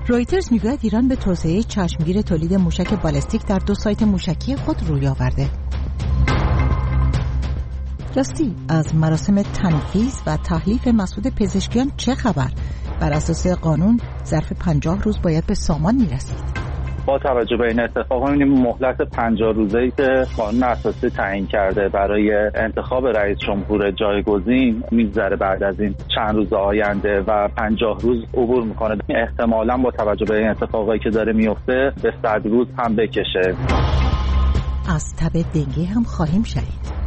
رویترز میگوید ایران به توسعه چشمگیر تولید موشک بالستیک در 2 سایت موشکی خود روی آورده. راستی از مراسم تنفیذ و تحلیف مسعود پزشکیان چه خبر؟ بر اساس قانون ظرف 50 روز باید به سامان میرسید. با توجه به این اتفاق می‌بینیم مهلت 50 روزه‌ای که قانون اساسی تعیین کرده برای انتخاب رئیس جمهور جایگزین می‌گذره بعد از این چند روز آینده و 50 روز عبور می‌کنه. احتمالاً با توجه به این اتفاقایی که داره میفته به 100 روز هم بکشه. از تب دنگی هم خواهیم شنید.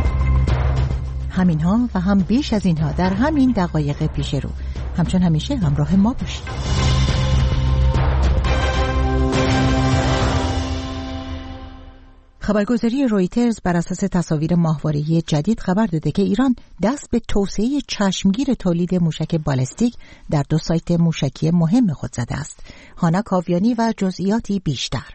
همینها و هم بیش از اینها در همین دقایق پیش رو. همچون همیشه همراه ما باشید. خبرگزاری رویترز بر اساس تصاویر ماهواره‌ای جدید خبر داده که ایران دست به توسعه چشمگیر تولید موشک بالستیک در 2 سایت موشکی مهم خود زده است. هانا کاویانی و جزئیاتی بیشتر.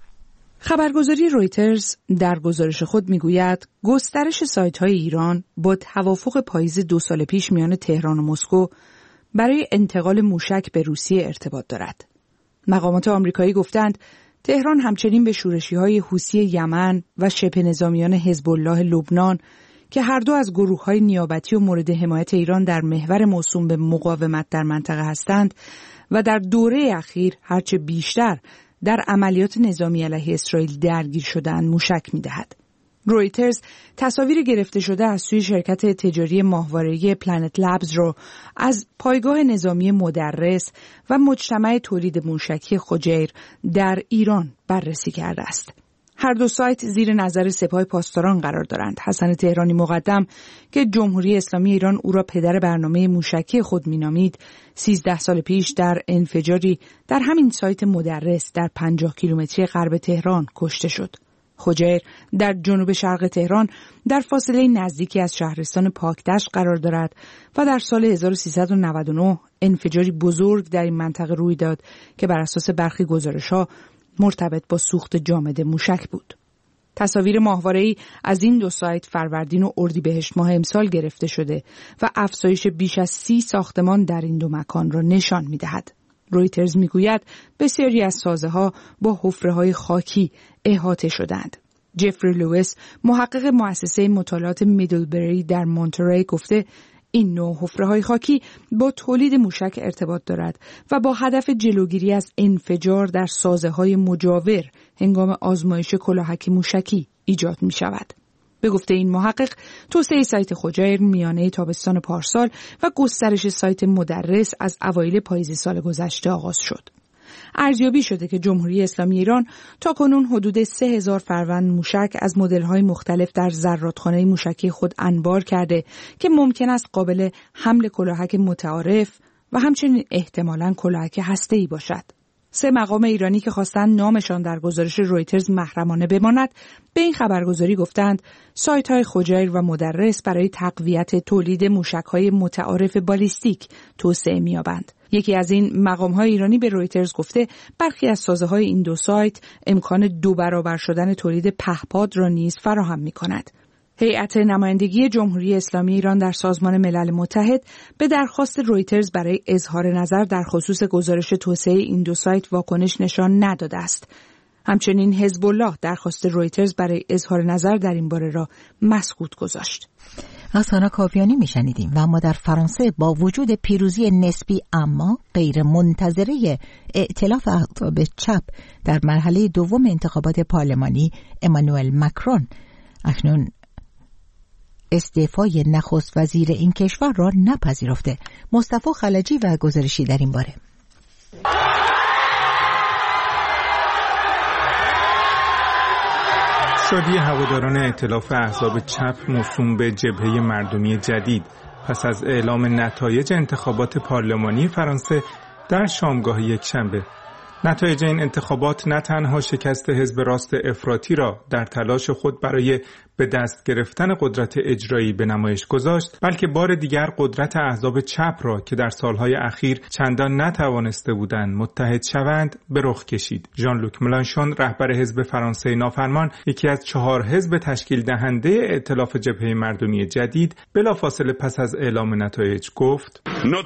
خبرگزاری رویترز در گزارش خود میگوید گسترش سایت‌های ایران با توافق پاییز 2 سال پیش میان تهران و مسکو برای انتقال موشک به روسیه ارتباط دارد. مقامات آمریکایی گفتند تهران همچنین به شورشی‌های حوثی یمن و شبه نظامیان حزب الله لبنان که هر دو از گروه‌های نیابتی و مورد حمایت ایران در محور موسوم به مقاومت در منطقه هستند و در دوره اخیر هرچه بیشتر در عملیات نظامی علیه اسرائیل درگیر شده‌اند موشک می‌دهد. رویترز تصاویر گرفته شده از سوی شرکت تجاری ماهواره‌ای پلنت لبز را از پایگاه نظامی مدرس و مجتمع تولید موشکی خوجیر در ایران بررسی کرده است. هر 2 سایت زیر نظر سپاه پاسداران قرار دارند. حسن تهرانی مقدم که جمهوری اسلامی ایران او را پدر برنامه موشکی خود مینامید، 13 سال پیش در انفجاری در همین سایت مدرس در 50 کیلومتری غرب تهران کشته شد. خوجیر در جنوب شرق تهران در فاصله نزدیکی از شهرستان پاکدشت قرار دارد و در سال 1399 انفجاری بزرگ در این منطقه روی داد که بر اساس برخی گزارش‌ها مرتبط با سوخت جامد موشک بود. تصاویر ماهواره‌ای از این 2 سایت فروردین و اردیبهشت ماه امسال گرفته شده و افزایش بیش از 30 ساختمان در این 2 مکان را نشان می‌دهد. رویترز میگوید بسیاری از سازه‌ها با حفره‌های خاکی احاطه شدند. جفری لوئیس محقق مؤسسه مطالعات میدلبری در مونتری گفته این نوع حفره‌های خاکی با تولید موشک ارتباط دارد و با هدف جلوگیری از انفجار در سازه‌های مجاور هنگام آزمایش کلاهک موشکی ایجاد می‌شود. به گفته این محقق، توسعه سایت خوجیر میانه تابستان پارسال و گسترش سایت مدرس از اوایل پاییز سال گذشته آغاز شد. ارزیابی شده که جمهوری اسلامی ایران تاکنون حدود 3000 فروند موشک از مدل‌های مختلف در زرادخانه موشکی خود انبار کرده که ممکن است قابل حمل کلاهک متعارف و همچنین احتمالاً کلاهک هسته‌ای باشد. 3 مقام ایرانی که خواستند نامشان در گزارش رویترز محرمانه بماند، به این خبرگزاری گفتند سایت‌های خوجیر و مدرس برای تقویت تولید موشک‌های متعارف بالستیک توسعه می‌یابند. یکی از این مقام‌های ایرانی به رویترز گفته برخی از سازه‌های این 2 سایت امکان 2 برابر شدن تولید پهپاد را نیز فراهم می‌کند. هیئت نمایندگی جمهوری اسلامی ایران در سازمان ملل متحد به درخواست رویترز برای اظهار نظر در خصوص گزارش توسعه این 2 سایت واکنش نشان نداده است. همچنین حزب الله درخواست رویترز برای اظهار نظر در این باره را مسکوت گذاشت. از هانا کاویانی میشنیدیم. و اما در فرانسه با وجود پیروزی نسبی اما غیر منتظره ائتلاف احزاب چپ در مرحله دوم انتخابات پارلمانی، امانوئل مکرون اکنون استعفای نخست وزیر این کشور را نپذیرفته. مصطفی خلجی و گزارشی در این باره. شادی هواداران ائتلاف احزاب چپ موسوم به جبهه مردمی جدید پس از اعلام نتایج انتخابات پارلمانی فرانسه در شامگاه یکشنبه. نتایج این انتخابات نه تنها شکست حزب راست افراطی را در تلاش خود برای به دست گرفتن قدرت اجرایی به نمایش گذاشت، بلکه بار دیگر قدرت احزاب چپ را که در سالهای اخیر چندان نتوانسته بودند متحد شوند به رخ کشید. ژان لوک ملانشون، رهبر حزب فرانسه نافرمان، یکی از 4 حزب تشکیل دهنده ائتلاف جبهه مردمی جدید، بلافاصله پس از اعلام نتایج گفت: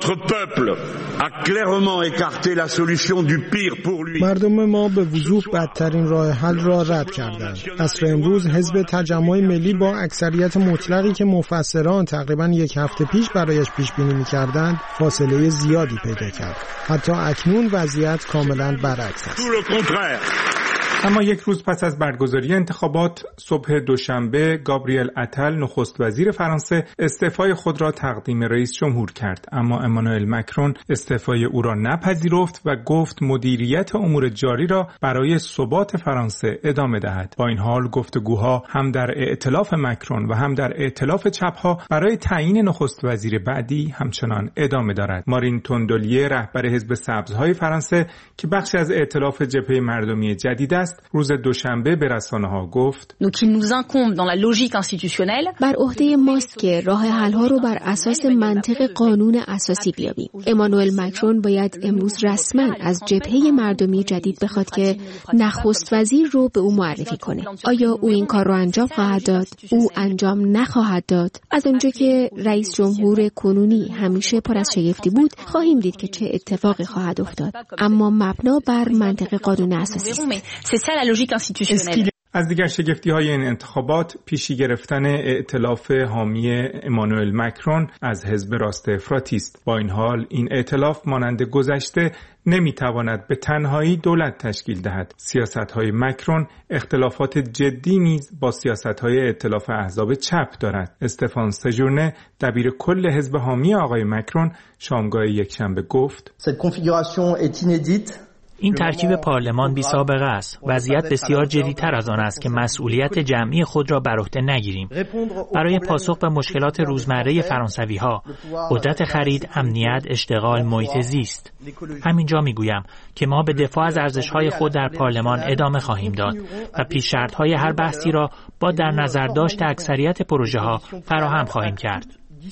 مردم ما به وضوح بدترین راه حل را رد کردند. عصر امروز حزب تجمع ملی با اکثریت مطلقی که مفسران تقریباً 1 هفته پیش برایش پیش بینی می‌کردند فاصله زیادی پیدا کرد. حتی اکنون وضعیت کاملاً برعکس است. اما 1 روز پس از برگزاری انتخابات، صبح دوشنبه، گابریل اتل، نخست وزیر فرانسه، استعفای خود را تقدیم رئیس جمهور کرد. اما امانوئل مکرون استعفای او را نپذیرفت و گفت مدیریت امور جاری را برای ثبات فرانسه ادامه دهد. با این حال گفتگوها هم در ائتلاف مکرون و هم در ائتلاف چپ‌ها برای تعیین نخست وزیر بعدی همچنان ادامه دارد. مارین توندولیه، رهبر حزب سبزهای فرانسه که بخشی از ائتلاف جبهه مردمی جدید است، روز دوشنبه به رسانه‌ها گفت: بر عهده ماست که راه حل‌ها رو بر اساس منطق قانون اساسی بیابیم. امانوئل مکرون باید امروز رسما از جبهه مردمی جدید بخواد که نخست وزیر رو به او معرفی کنه. آیا او این کار رو انجام خواهد داد؟ او انجام نخواهد داد؟ از اونجا که رئیس جمهور کنونی همیشه پر از شگفتی بود، خواهیم دید که چه اتفاقی خواهد افتاد. اما مبنا بر منطق قانون اساسی است. از دیگر شگفتی‌های این انتخابات، پیشی گرفتن ائتلاف حامی امانوئل مکرون از حزب راست افراطی است. با این حال این ائتلاف مانند گذشته نمیتواند به تنهایی دولت تشکیل دهد. سیاست‌های مکرون اختلافات جدی نیز با سیاست‌های ائتلاف احزاب چپ دارد. استفان سژورنه، دبیر کل حزب حامی آقای مکرون، شامگاه یکشنبه گفت: این ترکیب پارلمان بی سابقه است. وضعیت بسیار جدی‌تر از آن است که مسئولیت جمعی خود را بر عهده نگیریم. برای پاسخ به مشکلات روزمره فرانسوی‌ها، قدرت خرید، امنیت، اشتغال، محیط زیست. همینجا میگویم که ما به دفاع از ارزش‌های خود در پارلمان ادامه خواهیم داد و پیش‌شرط‌های هر بحثی را با در نظر داشت اکثریت پروژه‌ها فراهم خواهیم کرد.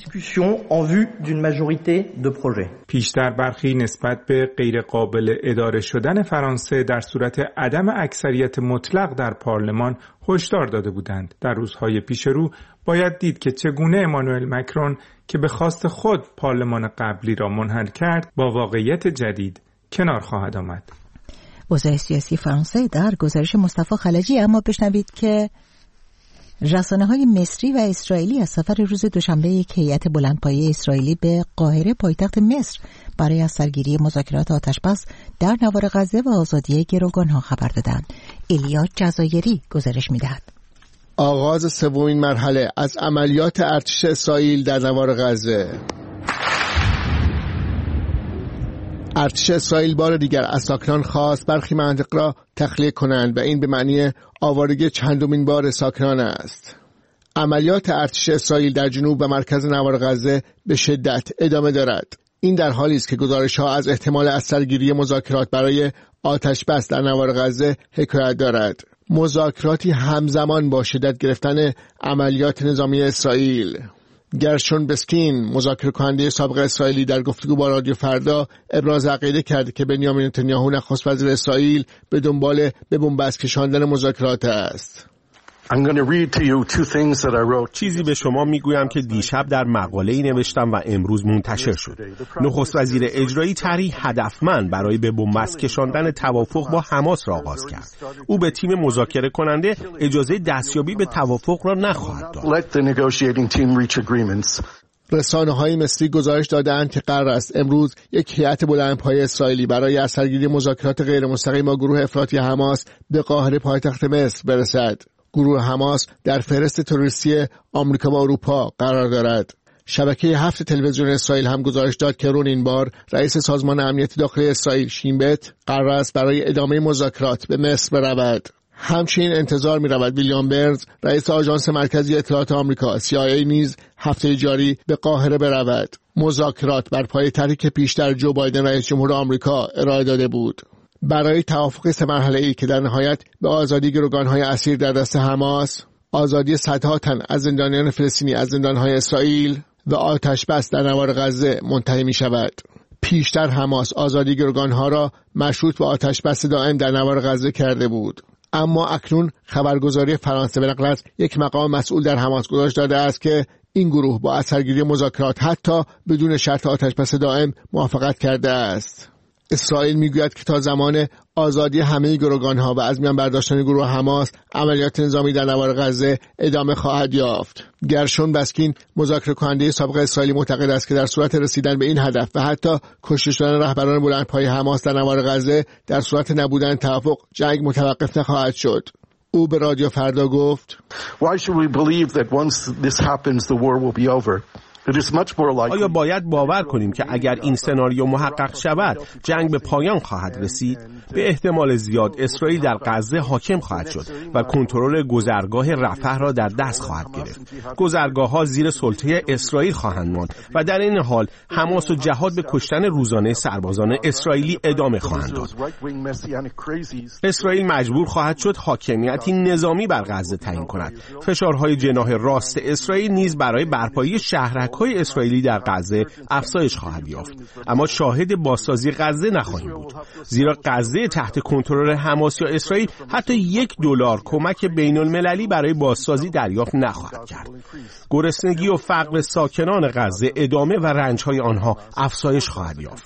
پیشتر برخی نسبت به غیر قابل اداره شدن فرانسه در صورت عدم اکثریت مطلق در پارلمان هشدار داده بودند. در روزهای پیش رو باید دید که چگونه امانوئل مکرون که به خواست خود پارلمان قبلی را منحل کرد، با واقعیت جدید کنار خواهد آمد. وزیر سیاسی فرانسه در گزارش مصطفی خلجی اما بشنوید که رسانه‌های مصری و اسرائیلی از سفر روز دوشنبه یک هیئت بلندپایه اسرائیلی به قاهره پایتخت مصر برای از سرگیری مذاکرات آتشبس در نوار غزه و آزادی گروگان‌ها خبر دادند. ایلیا جزایری گزارش می‌دهد. آغاز سومین مرحله از عملیات ارتش اسرائیل در نوار غزه. ارتش اسرائیل بار دیگر از ساکنان خواست برخی مناطق را تخلیه کنند و این به معنی آوارگی چندمین بار ساکنان است. عملیات ارتش اسرائیل در جنوب و مرکز نوار غزه به شدت ادامه دارد. این در حالی است که گزارش‌ها از احتمال از سرگیری مذاکرات برای آتش بس در نوار غزه حکایت دارد. مذاکراتی همزمان با شدت گرفتن عملیات نظامی اسرائیل. گرشون بسکین، مذاکره کننده سابق اسرائیلی، در گفتگو با رادیو فردا ابراز عقیده کرد که بنیامین نتانیاهو نخست وزیر اسرائیل به دنبال به بنبست کشاندن مذاکرات است. چیزی به شما میگویم که دیشب در مقاله‌ای نوشتم و امروز منتشر شد. نخست وزیر اجرایی طرحی هدفمند برای به بنبست کشاندن توافق با حماس را آغاز کرد. او به تیم مذاکره کننده اجازه دستیابی به توافق را نخواهد داد. رسانه‌های مصری گزارش دادند که قرار است امروز یک هیئت بلندپایه اسرائیلی برای از سرگیری مذاکرات غیر مستقیم با گروه افراطی حماس به قاهره پایتخت مصر برسد. گروه حماس در فهرست تروریستی آمریکا و اروپا قرار دارد. شبکه 7 تلویزیون اسرائیل هم گزارش داد که رون این بار رئیس سازمان امنیت داخلی اسرائیل شین بت قرار است برای ادامه مذاکرات به مصر برود. همچنین انتظار می رود ویلیام برنز رئیس آژانس مرکزی اطلاعات آمریکا CIA نیز هفته جاری به قاهره برود. مذاکرات بر پایه طرحی که پیشتر جو بایدن رئیس جمهور آمریکا ارائه داده بود. برای توافق 3 مرحله‌ای که در نهایت به آزادی گروگان‌های اسیر در دست حماس، آزادی صدها تن از زندانیان فلسطینی از زندانهای اسرائیل و آتش بس در نوار غزه منتهی می شود. پیشتر حماس آزادی گروگانها را مشروط به آتش بس دائم در نوار غزه کرده بود. اما اکنون خبرگزاری فرانسه به نقل از یک مقام مسئول در حماس گزارش داده است که این گروه با اثرگیری مذاکرات حتی بدون شرط آتش بس دائم موافقت کرده است. اسرائیل میگوید که تا زمان آزادی همه گروگانها و از میان برداشتن گروه حماس عملیات نظامی در نوار غزه ادامه خواهد یافت. گرشون بسکین مذاکره کننده سابق اسرائیلی معتقد است که در صورت رسیدن به این هدف و حتی کشته شدن رهبران بلندپایه حماس در نوار غزه در صورت نبودن توافق جنگ متوقف نخواهد شد. او به رادیو فردا گفت: آیا باید باور کنیم که اگر این سناریو محقق شود جنگ به پایان خواهد رسید؟ به احتمال زیاد اسرائیل در غزه حاکم خواهد شد و کنترل گذرگاه رفح را در دست خواهد گرفت. گذرگاه‌ها زیر سلطه اسرائیل خواهند ماند و در این حال حماس و جهاد به کشتن روزانه سربازان اسرائیلی ادامه خواهند داد. اسرائیل مجبور خواهد شد حاکمیتی نظامی بر غزه تعیین کند. فشارهای جناح راست اسرائیل نیز برای برپایی شهرک‌های اسرائیلی در غزه افزایش خواهد یافت. اما شاهد بازسازی غزه نخواهیم بود، زیرا غزه تحت کنترل حماس یا اسرائیل حتی $1 کمک بین‌المللی برای بازسازی دریافت نخواهد کرد. گرسنگی و فقر ساکنان غزه ادامه و رنج‌های آنها افزایش خواهد یافت.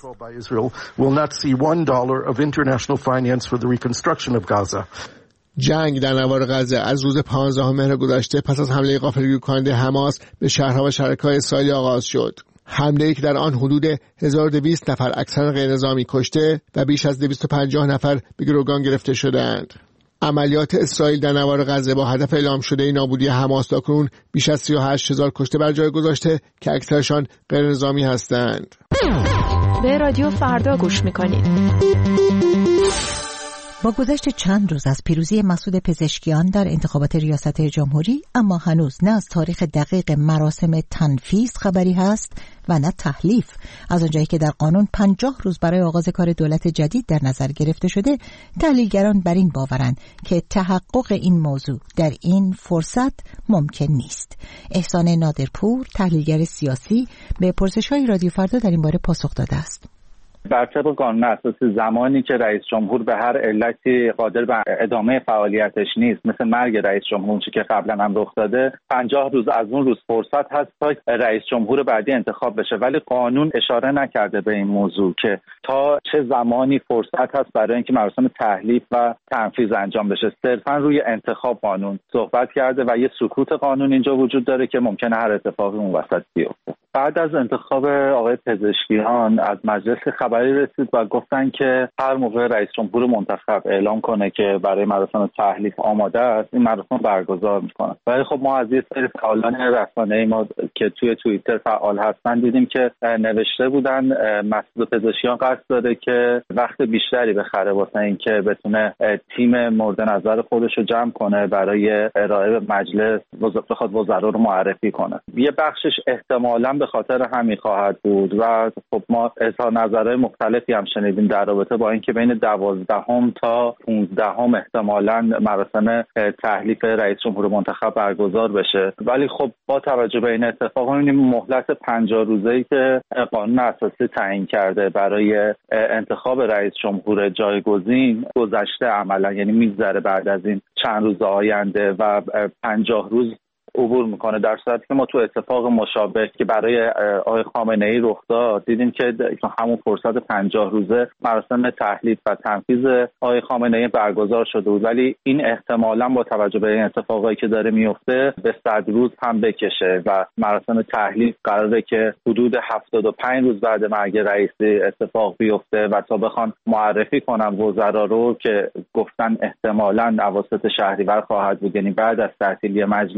جنگ در نوار غزه از روز 15 مهر گذشته پس از حمله غافلگیر کننده حماس به شهرها و شرکای اسرائیلی آغاز شد. حمله‌ای که در آن حدود 1200 نفر اکثرا غیرنظامی کشته و بیش از 250 نفر به گروگان گرفته شدند. عملیات اسرائیل در نوار غزه با هدف اعلام شده نابودی حماس تاکنون بیش از 38000 کشته بر جای گذاشته که اکثرشان غیرنظامی هستند. به رادیو فردا گوش می‌کنید. با گذشت چند روز از پیروزی مسعود پزشکیان در انتخابات ریاست جمهوری، اما هنوز نه از تاریخ دقیق مراسم تنفیذ خبری هست و نه تحلیف. از آنجایی که در قانون 50 روز برای آغاز کار دولت جدید در نظر گرفته شده، تحلیلگران بر این باورند که تحقق این موضوع در این فرصت ممکن نیست. احسان نادرپور، تحلیلگر سیاسی، به پرسش‌های رادیو فردا در این باره پاسخ داده است. بر طبق قانون اساسی زمانی که رئیس جمهور به هر علتی قادر به ادامه فعالیتش نیست، مثل مرگ رئیس جمهور که قبلا هم رخ داده، 50 روز از اون روز فرصت هست تا رئیس جمهور بعدی انتخاب بشه. ولی قانون اشاره نکرده به این موضوع که تا چه زمانی فرصت هست برای اینکه مراسم تحلیف و تنفیذ انجام بشه. صرفا روی انتخاب قانون صحبت کرده و یه سکوت قانون اینجا وجود داره که ممکنه هر اتفاقی اون وسط بیفته. بعد از انتخاب آقای پزشکیان از مجلس خبری رسید و گفتن که هر موقع رئیس جمهور منتخب اعلام کنه که برای مراسم تحلیف آماده است، این مراسم برگزار میکنه. ولی خب ما از یه سری فعالان رسانه‌ای ما که توی توییتر فعال هستن دیدیم که نوشته بودن مسعود پزشکیان قصد داره که وقت بیشتری بخره واسه اینکه بتونه تیم مورد نظر خودش رو جمع کنه برای ارائه به مجلس، بخواد وزرا رو معرفی کنه. یه بخشش احتمالاً به خاطر همین خواهد بود و خب ما اظهار نظرهای مختلفی هم شنیدیم در رابطه با اینکه بین 12 تا 15 احتمالاً مراسم تحلیف رئیس جمهور منتخب برگزار بشه. ولی خب با توجه به این اتفاق می‌بینیم مهلت 50 روزه‌ای که قانون اساسی تعیین کرده برای انتخاب رئیس جمهور جایگزین گذشته عملاً، یعنی می‌گذره بعد از این چند روز آینده و 50 روز عبور میکنه، در صورتی که ما تو اتفاق مشابه که برای آقای خامنه‌ای رخ داد دیدیم که همون فرصت 50 روزه مراسم تحلیف و تنفیذ آقای خامنه‌ای برگزار شده بود. ولی این احتمالاً با توجه به این اتفاقایی که داره میفته به 100 روز هم بکشه و مراسم تحلیف قراره که حدود 75 روز بعد مرگ رئیسی اتفاق بیفته و تا بخوان معرفی کنن وزرا رو که گفتن احتمالاً اواسط شهریور خواهد بود، یعنی بعد از تعطیلی مجلس،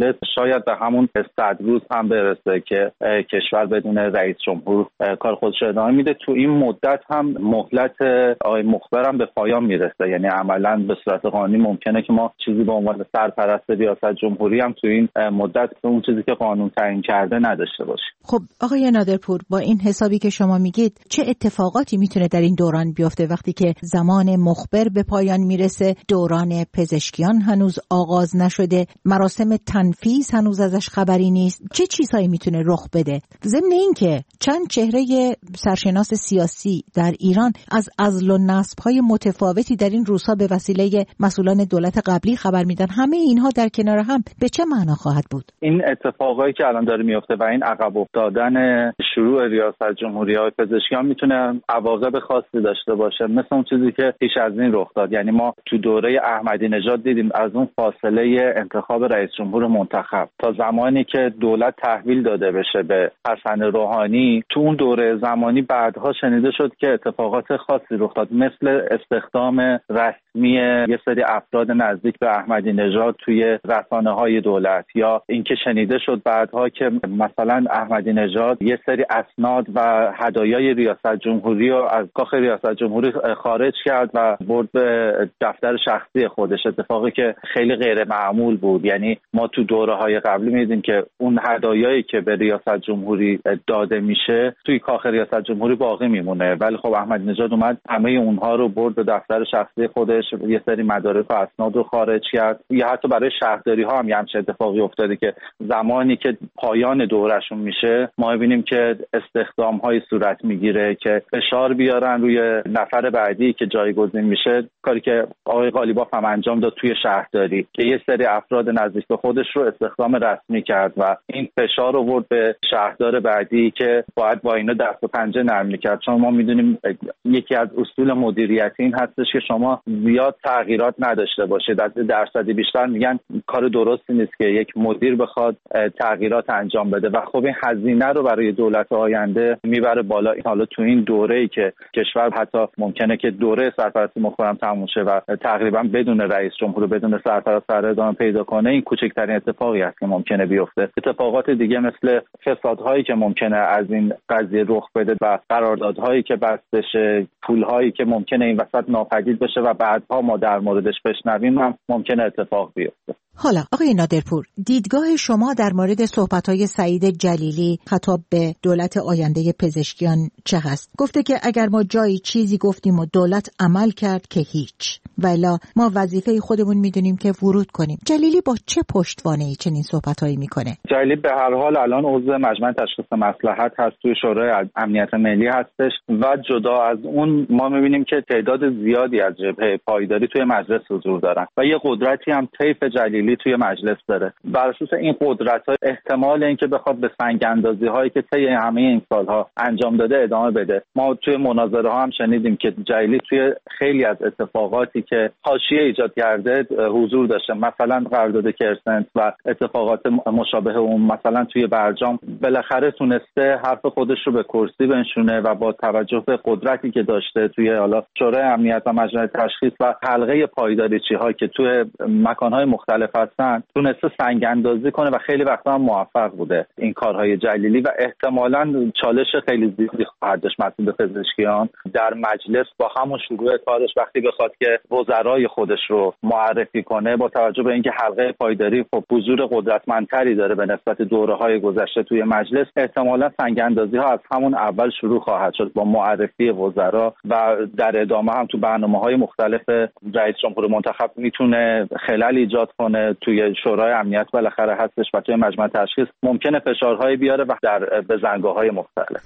شاید به همون 100 روز هم برسه که کشور بدون رئیس جمهور کار خودش رو ادامه میده. تو این مدت هم مهلت آقای مخبر هم به پایان میرسه، یعنی عملاً به صورت قانونی ممکنه که ما چیزی به عنوان سرپرست ریاست جمهوری هم تو این مدت اون چیزی که قانون تعیین کرده نداشته باشیم. خب آقای نادرپور، با این حسابی که شما میگید چه اتفاقاتی میتونه در این دوران بیفته وقتی که زمان مخبر به پایان میرسه، دوران پزشکیان هنوز آغاز نشده، مراسم تنفیذ هنوز ازش خبری نیست، چه چیزهایی میتونه رخ بده؟ ضمن اینکه چند چهره سرشناس سیاسی در ایران از عزل و نصب‌های متفاوتی در این روزها به وسیله مسئولان دولت قبلی خبر میدن، همه اینها در کنار هم به چه معنا خواهد بود؟ این اتفاقایی که الان داره میفته و این عقب افتادن شروع ریاست جمهوری‌های پزشکیان میتونه عواقب خاصی داشته باشه، مثل اون چیزی که پیش از این رخ داد. یعنی ما تو دوره احمدی نژاد دیدیم از اون فاصله انتخاب رئیس جمهور منتخب تا زمانی که دولت تحویل داده بشه به حسن روحانی، تو اون دوره زمانی بعدها شنیده شد که اتفاقات خاصی رخ داد، مثل استخدام رسمی یه سری افراد نزدیک به احمدی نژاد توی رسانه‌های دولت، یا اینکه شنیده شد بعدها که مثلا احمدی نژاد یه سری اسناد و هدایای ریاست جمهوری رو از کاخ ریاست جمهوری خارج کرد و برد به دفتر شخصی خودش، اتفاقی که خیلی غیر معمول بود. یعنی ما تو دوره‌های قبلی می‌دیدیم که اون هدایایی که به ریاست جمهوری داده میشه توی کاخ ریاست جمهوری باقی میمونه، ولی خب احمدی نژاد اومد همه اونها رو برد به دفتر شخصی خودش، یه سری مدارک و اسناد رو خارج کرد. یا حتی برای شهرداری‌ها هم همچین اتفاقی افتاده که زمانی که پایان دورشون میشه ما می‌بینیم که استخدام‌های صورت میگیره که فشار بیارن روی نفر بعدی که جایگزین میشه، کاری که آقای قالیباف هم انجام داد توی شهرداری که یه سری افراد نزدیک به خودش رو استخدام رسمی کرد و این فشار رو آورد به شهردار بعدی که باید با اینا دست و پنجه نرم می‌کرد. چون ما می‌دونیم یکی از اصول مدیریتی این هستش که شما زیاد تغییرات نداشته باشید. در درصدی بیشتر میگن کار درستی نیست که یک مدیر بخواد تغییرات انجام بده و خب این هزینه رو برای دولت آینده میبره بالا. حالا تو این دوره‌ای که کشور حتی ممکنه که دوره سرپرستی مخبرم تموم شه و تقریبا بدون رئیس جمهور بدون سرپرست ادامه پیدا کنه، این کوچکترین اتفاقی است که ممکنه بیفته. اتفاقات دیگه مثل فسادهایی که ممکنه از این قضیه رخ بده و قراردادهایی که بسته شه، پولهایی که ممکنه این وسط ناپدید بشه و بعدها ما در موردش بشنویم هم ممکنه اتفاق بیفته. حالا آقای نادرپور، دیدگاه شما در مورد صحبت‌های سعید جلیلی خطاب به دولت آینده پزشکیان چه هست؟ گفته که اگر ما جایی چیزی گفتیم و دولت عمل کرد که هیچ، والا ما وظیفه خودمون میدونیم که ورود کنیم. جلیلی با چه پشتوانه‌ای چنین صحبت‌هایی میکنه؟ جلیلی به هر حال الان عضو مجمع تشخیص مصلحت هست، توی شورای امنیت ملی هستش و جدا از اون ما میبینیم که تعداد زیادی از جبهه پایداری توی مجلس حضور دارن و یه قدرتی هم طیف جلیلی توی مجلس داره. بر اساس این قدرت‌ها احتمال اینکه بخواد به سنگ اندازی‌هایی که طی همه این سال‌ها انجام داده ادامه بده. ما توی مناظره‌ها هم شنیدیم که جلیلی توی خیلی از اتفاقاتی که حاشیه ایجاد کرده حضور داشته، مثلا قرارداد کرسنت و اتفاقات مشابه اون. مثلا توی برجام بالاخره تونسته حرف خودش رو به کرسی بنشونه و با توجه به قدرتی که داشته توی حالا شورای امنیت و مجمع تشخیص و حلقه پایداریچی‌ها که توی مکان‌های مختلف هستن تونسته سنگ اندازی کنه و خیلی وقتا هم موفق بوده این کارهای جلیلی و احتمالاً چالش خیلی زیادی خواهد داشت مسئول پزشکیان در مجلس با همون شروع کارش وقتی بخواد که وزرای خودش رو معرفی کنه، با توجه به اینکه حلقه پایداری خب حضور قدرتمندتری داره به نسبت دوره‌های گذشته توی مجلس، احتمالاً سنگ اندازی‌ها از همون اول شروع خواهد شد با معرفی وزرا و در ادامه هم تو برنامه‌های مختلف رئیس جمهور منتخب میتونه خلل ایجاد کنه. توی شورای امنیت بالاخره هستش و توی مجمع تشخیص ممکنه فشارهایی بیاره و در بزنگاه‌های مختلف.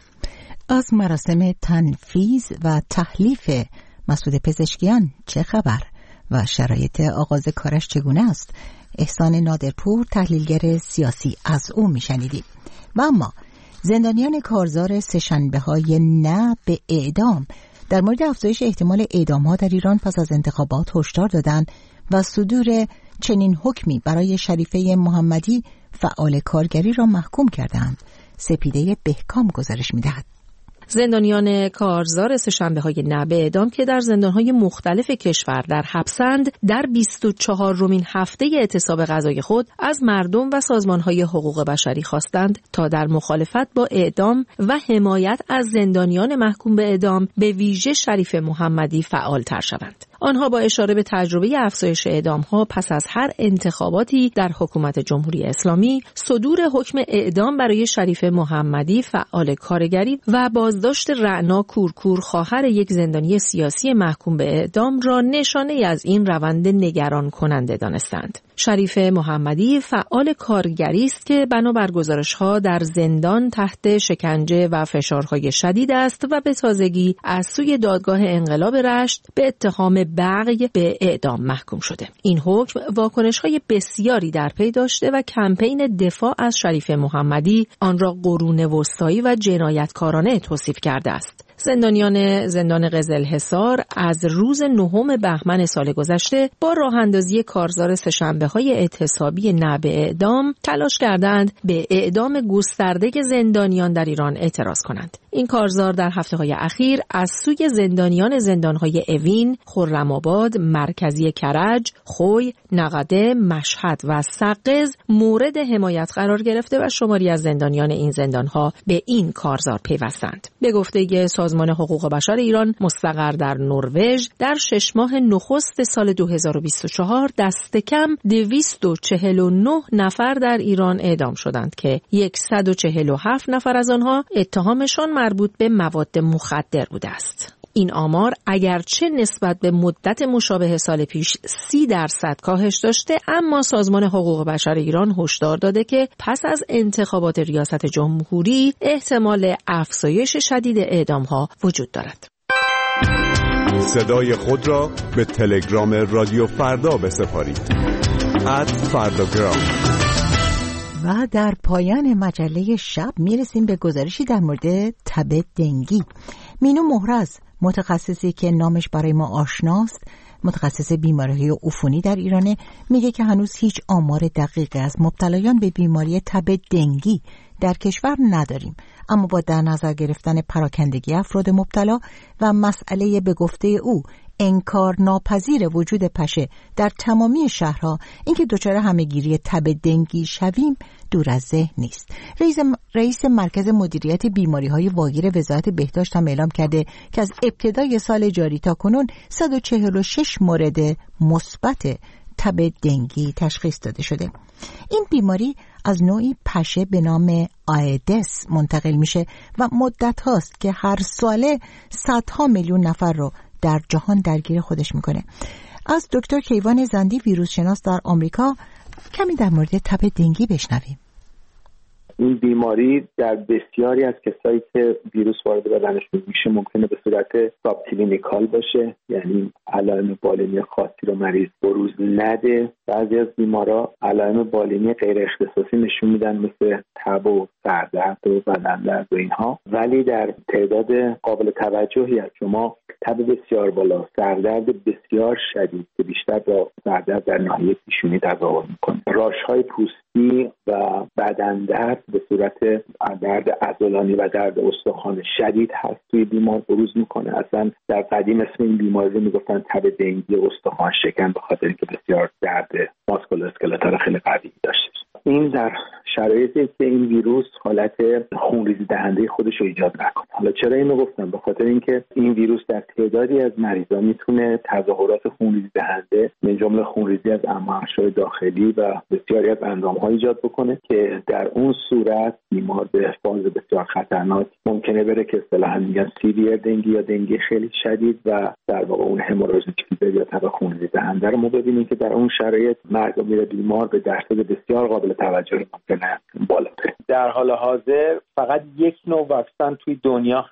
از مراسم تنفیذ و تحلیف مسعود پزشکیان چه خبر و شرایط آغاز کارش چگونه است؟ احسان نادرپور، تحلیلگر سیاسی، از او میشنیدیم. و اما زندانیان کارزار سه‌شنبه‌های نه به اعدام در مورد افزایش احتمال اعدام‌ها در ایران پس از انتخابات هشدار دادند و صدور چنین حکمی برای شریفه محمدی فعال کارگری را محکوم کردند. سپیده بهکام گزارش می‌دهد. زندانیان کارزار سه‌شنبه‌های نه به اعدام که در زندان‌های مختلف کشور در حبسند، در 24مین هفته اعتصاب غذای خود از مردم و سازمان‌های حقوق بشری خواستند تا در مخالفت با اعدام و حمایت از زندانیان محکوم به اعدام، به ویژه شریف محمدی فعال‌تر شوند. آنها با اشاره به تجربه افزایش اعدام‌ها پس از هر انتخاباتی در حکومت جمهوری اسلامی، صدور حکم اعدام برای شریف محمدی فعال کارگری و بازداشت رعنا کورکور خواهر یک زندانی سیاسی محکوم به اعدام را نشانه از این روند نگران کننده دانستند. شریف محمدی فعال کارگری است که بنابر گزارش‌ها در زندان تحت شکنجه و فشارهای شدید است و به تازگی از سوی دادگاه انقلاب رشت به اتهام بغی به اعدام محکوم شده. این حکم واکنش‌های بسیاری در پی داشته و کمپین دفاع از شریف محمدی آن را قرون وسطایی و جنایتکارانه توصیف کرده است. زندانیان زندان قزلحصار از روز 9 بهمن سال گذشته با راه اندازی کارزار سه‌شنبه‌های اعتصابی نه به اعدام تلاش کردند به اعدام گسترده زندانیان در ایران اعتراض کنند. این کارزار در هفته‌های اخیر از سوی زندانیان زندان‌های اوین، خرم‌آباد، مرکزی کرج، خوی، نقده، مشهد و سقز مورد حمایت قرار گرفته و شماری از زندانیان این زندان‌ها به این کارزار پیوستند. به گفته سازمان حقوق بشر ایران مستقر در نروژ، در 6 ماه نخست سال 2024 دست کم 249 نفر در ایران اعدام شدند که 147 نفر از آنها اتهامشان مربوط به مواد مخدر بوده است. این آمار اگرچه نسبت به مدت مشابه سال پیش 30% کاهش داشته، اما سازمان حقوق بشر ایران هشدار داده که پس از انتخابات ریاست جمهوری احتمال افزایش شدید اعدام‌ها وجود دارد. صدای خود را به تلگرام رادیو فردا بسپارید. @فرdagram. و در پایان مجله شب میرسیم به گزارشی در مورد تب دنگی. مینو مهرز، متخصصی که نامش برای ما آشناست، متخصص بیماری‌های عفونی در ایرانه، میگه که هنوز هیچ آمار دقیقی از مبتلایان به بیماری تب دنگی در کشور نداریم، اما با در نظر گرفتن پراکندگی افراد مبتلا و مسئله به گفته او انکار ناپذیر وجود پشه در تمامی شهرها، اینکه دچار همه‌گیری تب دنگی شویم دور از ذهن نیست. رئیس مرکز مدیریت بیماری‌های واگیر وزارت بهداشت هم اعلام کرده که از ابتدای سال جاری تا کنون 146 مورد مثبت تب دنگی تشخیص داده شده. این بیماری از نوعی پشه به نام آیدس منتقل میشه و مدت هاست که هر ساله صدها میلیون نفر رو در جهان درگیر خودش میکنه. از دکتر کیوان زندی، ویروس شناس در آمریکا، کمی در مورد تب دنگی بشنویم. این بیماری در بسیاری از کسایی که ویروس وارد بدنشون میشه ممکنه به صورت ساب کلینیکال باشه، یعنی علائم بالینی خاصی رو مریض بروز نده. بعضی از بیمارا علائم بالینی غیر اختصاصی نشون میدن مثل تب و سردرد و بدن درد و اینها، ولی در تعداد قابل توجهی از شما تب بسیار بالا، سردرد بسیار شدید که بیشتر با سردرد در ناحیه پیشونی تظاهر میکنه، راش‌های پوستی و بدن درد به صورت درد عضلانی و درد استخوان شدید هست توی بیمار بروز میکنه. اصلا در قدیم اسم این بیماری میگفتن تب دنگی استخوان شکن، به خاطر اینکه بسیار درد ماسکولواسکلتال خیلی قوی داشته. این در شرایطی که این ویروس حالت خونریزی دهنده خودش رو ایجاد نکنه. حالا چرا اینو گفتم؟ به خاطر اینکه این ویروس در تعدادی از مریضا میتونه تظاهرات خونریزی دهنده من جمله خونریزی از امعاء داخلی و بسیاری از اندام‌ها ایجاد بکنه که در اون صورت بیمار به فاز بسیار خطرناک ممکنه بره که اصطلاحاً میگن سیویر دنگی یا دنگی خیلی شدید و در واقع اون هموراژیک فیبر یا تب خونریزی دهنده رو ما ببینیم که در اون شرایط مرگ میره بیمار به درصد بسیار قابل توجهی ممکنه بالا بره. در حال حاضر فقط یک نوع واکسن توی دنیا هست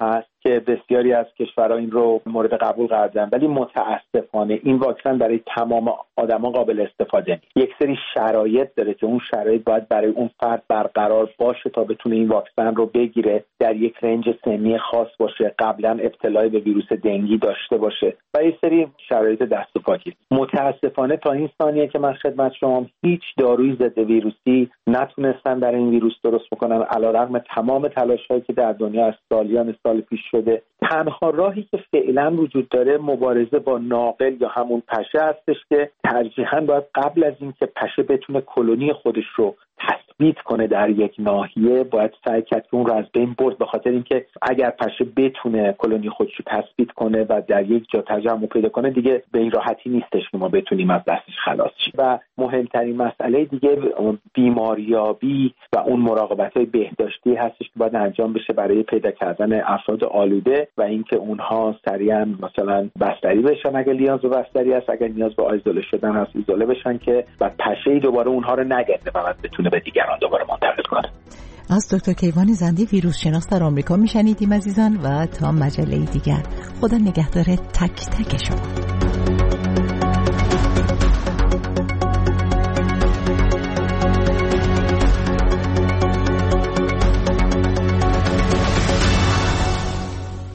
که بسیاری از کشورها این رو مورد قبول قرار دادن، ولی متاسفانه این واکسن برای تمام آدما قابل استفاده نیست. یک سری شرایط داره که اون شرایط باید برای اون فرد برقرار باشه تا بتونه این واکسن رو بگیره، در یک رنج سنی خاص باشه، قبلا ابتلای به ویروس دنگی داشته باشه و یک سری شرایط دست و پا. متاسفانه تا این ثانیه که من خدمت شما هیچ داروی ضد ویروسی نتونستن برای این ویروس درست بکنن، علیرغم تمام تلاش‌هایی که در دنیا از سالیان سال پیش شده. تنها راهی که فعلا وجود داره مبارزه با ناقل یا همون پشه هستش که ترجیحاً باید قبل از اینکه پشه بتونه کلونی خودش رو تثبیت کنه در یک ناحیه باید سعی کرد که اون رو از بین برد، به خاطر اینکه اگر پشه بتونه کلونی خودش رو تثبیت کنه و در یک جا تجمع پیدا کنه دیگه به این راحتی نیستش که ما بتونیم از دستش خلاص شیم. و مهمترین مسئله دیگه بیماریابی و اون مراقبت‌های بهداشتی هستش که باید انجام بشه برای پیدا کردن افراد آلوده و اینکه اونها سریعا مثلا بستری بشن اگر نیاز به بستری هست، اگر نیاز به آیزوله شدن هست ایزوله بشن که بعد پشه‌ای دوباره اونها رو نگرده و بعد بتونه به دیگران دوباره منتقل کنه. از دکتر کیوان زندی ویروس شناس در آمریکا میشنیدیم عزیزان و تا مجله دیگر خدا نگهدار تک تک شما.